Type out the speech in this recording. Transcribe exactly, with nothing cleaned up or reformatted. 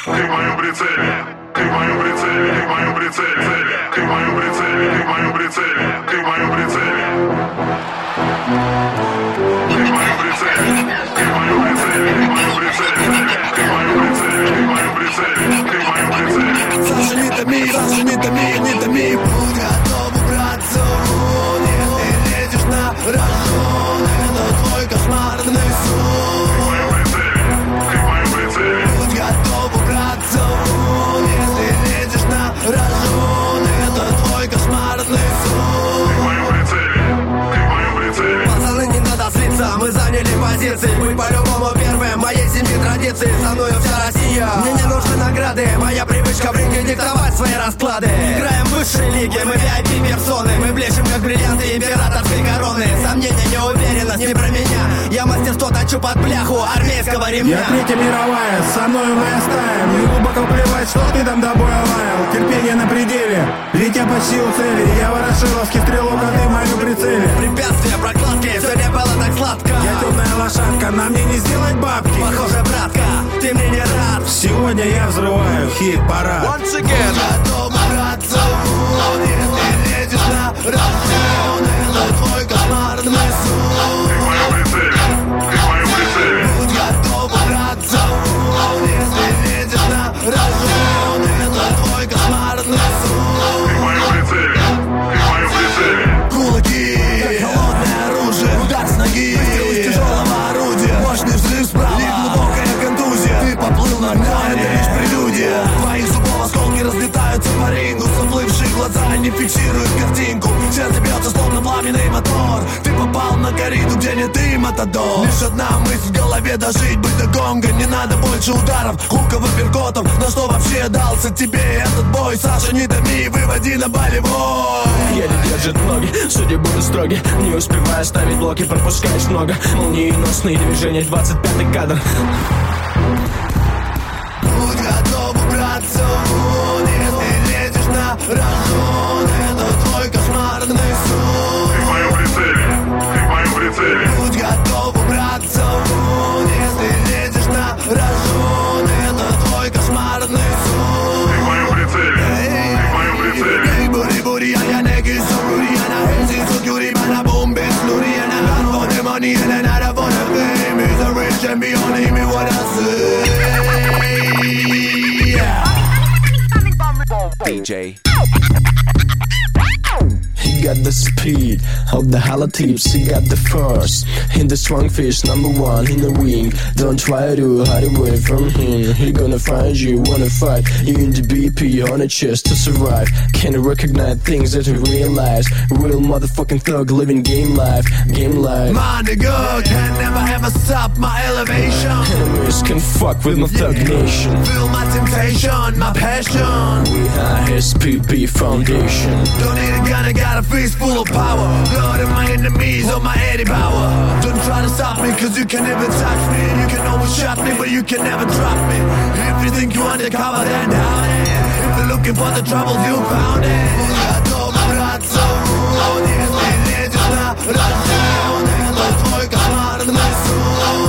Ты в моем прицеле, ты в моем прицеле, ты в моем прицеле, ты в моем прицеле, ты в моем прицеле, ты в моем прицеле. Ты в моем прицеле, ты в моем прицеле, ты в моем прицеле, ты в моем прицеле, ты в моем прицеле, ты в моем прицеле. Саша, не томи, Саша, не томи, не томи. Будь готов убраться вон, если лезешь на рожон. Это твой кошмарный сон. Ты в моем прицеле, ты в моем прицеле. Будь готов убраться вон, если лезешь на рожон. Это твой кошмарный сон. Ты в моем прицеле, ты в моем прицеле. Пацаны, не надо злиться, мы заняли позиции. Мы по-любому первые, моей семьи традиции. Со мною вся Россия, мне не нужны награды. Моя привычка в ринге диктовать свои расклады. Играем в высшей лиге, мы ви ай пи-персоны. Мы блещем, как бриллианты императорской короны. Сомнения, неуверенность, не про меня. Я мастерство точу под бляху армейского ремня. Я Третья мировая, со мной моя стая. Мне глубоко плевать, что ты там до боя лаял. Терпение на пределе, ведь я почти у цели. Я ворошиловский стрелок, а ты в моем прицеле. Препятствия, прокладки, все не было так сладко. Я темная лошадка, на мне не сделать бабки. Похоже, братка, ты мне не рад. Сегодня я взрываю хит-парад. Once again. Готов браться вон, если лезешь на рожон. Это твой кошмарный сон. Ты в моем прицеле, ты в моем прицеле. Будь готов браться вон, если лезешь на рожон. Это твой кошмарный сон. Ты в моем прицеле, ты в моем прицеле. Кулаки, как холодное оружие. Удар с ноги, выстрел из тяжелого орудия. Мощный взрыв справа и глубокая контузия. Ты поплыл на дно, это лишь прелюдия. Твоих зубов осколки разлетаются по рингу. Заплывшие глаза не фиксируют картинку. Сердце бьется словно пламенный мотор. Ты попал на кориду, где не ты, матадор. Лишь одна мысль в голове, дожить быть до гонга. Не надо больше ударов, хуков и перкотов. На что вообще дался тебе этот бой? Саша, не томи, выводи на болевой. Еле держит ноги, судьи будут строги. Не успевая ставить блоки, пропускаешь много. Молниеносные движения, двадцать пятый кадр. Будь готов убраться вон, если лезешь на рожон. Это твой кошмарный сон. Ты в моем прицеле, ты в моем прицеле. Будь готов убраться вон, если лезешь на рожон. Это твой кошмарный сон. Ты в моем прицеле, ты в моем прицеле. Бури-бури, я не кису, Руриана. Энзи, сукюри, бана, бомбе, слуриана. Gun for the money and another for the fame. He's a real champion, hear me what I say. D J. He got the speed of the halatips, he got the force. In the strong fish, number one in the ring. Don't try to hide away from him. He gonna find you, wanna fight. You in the B P on a chest to survive. Can't recognize things that you realize. Real motherfucking thug living game life, game life. My nigga can never ever stop my elevation. Enemies can fuck with my thug nation. Feel my temptation, my passion. We are S P B Foundation. Don't need a gun, I got a fist full of power. Lord of my enemies on my Eddie power. Don't try to stop me, cause you can never touch me. You can always shot me, but you can never drop me. If you think you undercover, then down it. If you're looking for the trouble, you found it. Готов браться вон, если лезешь на рожон. Это твой кошмарный сон.